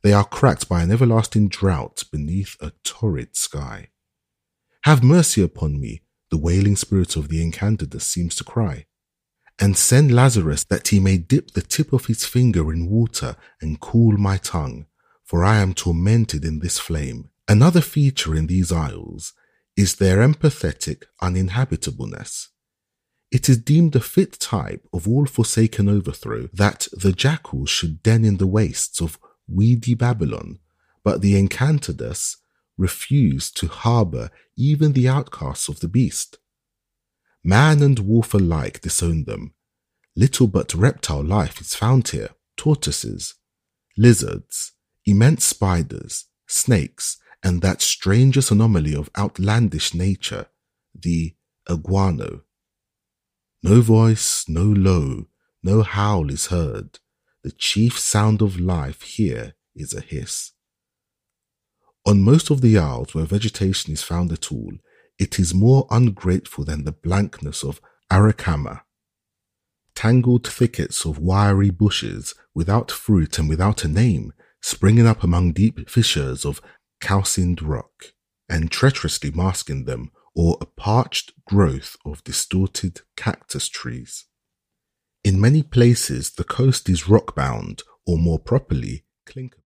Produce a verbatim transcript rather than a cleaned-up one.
They are cracked by an everlasting drought beneath a torrid sky. Have mercy upon me, the wailing spirit of the Enchantidas seems to cry, and send Lazarus that he may dip the tip of his finger in water and cool my tongue, for I am tormented in this flame. Another feature in these isles is their empathetic uninhabitableness. It is deemed a fit type of all forsaken overthrow that the jackals should den in the wastes of weedy Babylon, but the Encantadas refuse to harbour even the outcasts of the beast. Man and wolf alike disown them. Little but reptile life is found here: tortoises, lizards, immense spiders, snakes, and that strangest anomaly of outlandish nature, the iguano. No voice, no low, no howl is heard. The chief sound of life here is a hiss. On most of the isles where vegetation is found at all, it is more ungrateful than the blankness of Aracama. Tangled thickets of wiry bushes, without fruit and without a name, springing up among deep fissures of calcined rock, and treacherously masking them, or a parched growth of distorted cactus trees. In many places the coast is rock-bound, or more properly, clinker.